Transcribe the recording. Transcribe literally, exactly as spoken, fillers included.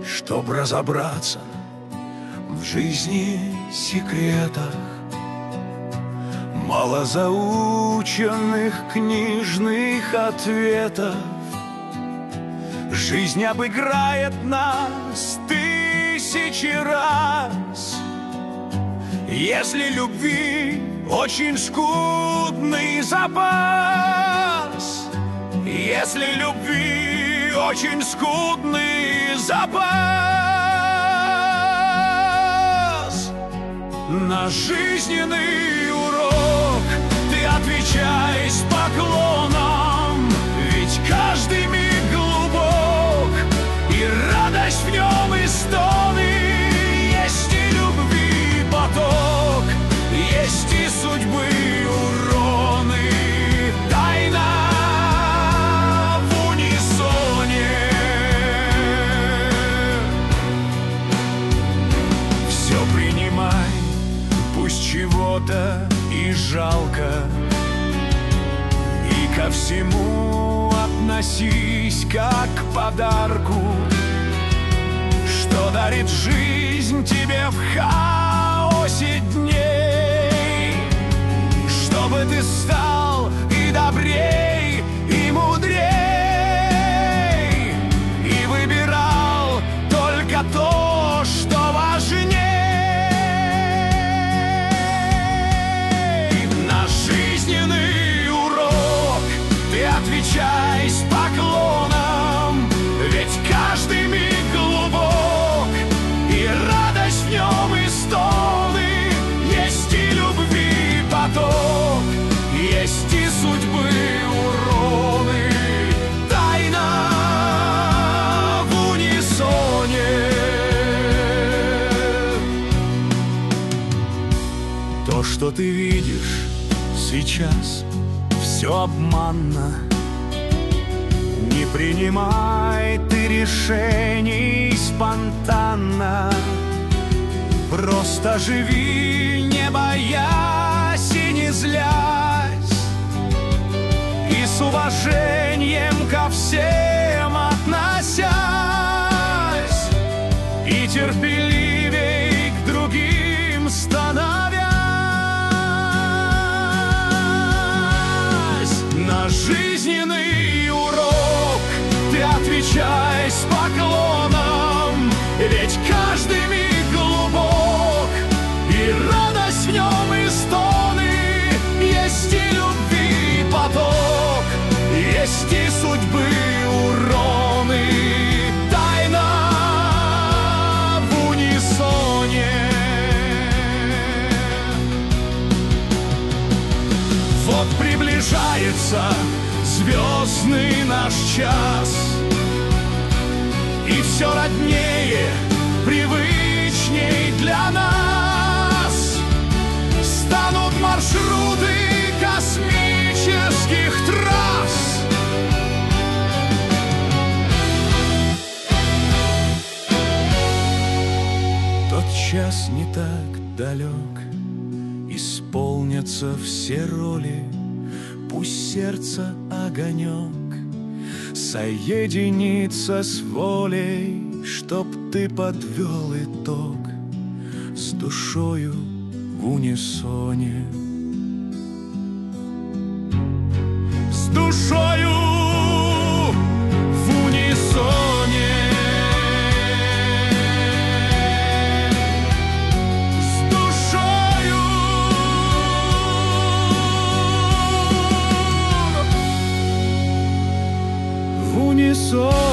Чтоб разобраться в жизни секретах малозаученных книжных ответов. Жизнь обыграет нас тысячи раз, если любви очень скудный запас. Если любви очень скудный запас. На жизненный урок ты отвечай с поклоном, ведь каждый миг глубок, и радость в нем, и стоны. Есть и любви поток, есть и судьбы уроны. Тайна в унисоне. Все принимай, пусть чего-то и жалко, и ко всему относись как к подарку, что дарит жизнь тебе в хаосе дней, чтобы ты стал и добрей, и мудрей, и выбирал только то, что важней. На жизненный урок ты отвечай с поклоном, ведь каждый миг глубок, и радость в нем, и стоны. Есть и любви поток, есть и судьбы уроны. Тайна в унисоне. То, что ты видишь сейчас, все обманно. Не принимай ты решений спонтанно. Просто живи, не боясь и не злясь, и с уважением ко всем относясь, и терпеливей к другим становясь. На жизненный урок ты отвечай с поклоном, ведь каждый миг глубок, и радость в нем, и стоны. Есть и любви поток, есть и судьбы уроны. Тайна в унисоне. Вот приближается звездный наш час, и все роднее, привычней для нас станут маршруты космических трасс. Тот час не так далек, исполнятся все роли. Пусть сердце огонек соединится с волей, чтоб ты подвел итог с душою в унисоне. С душою в унисоне. С душою в унисоне.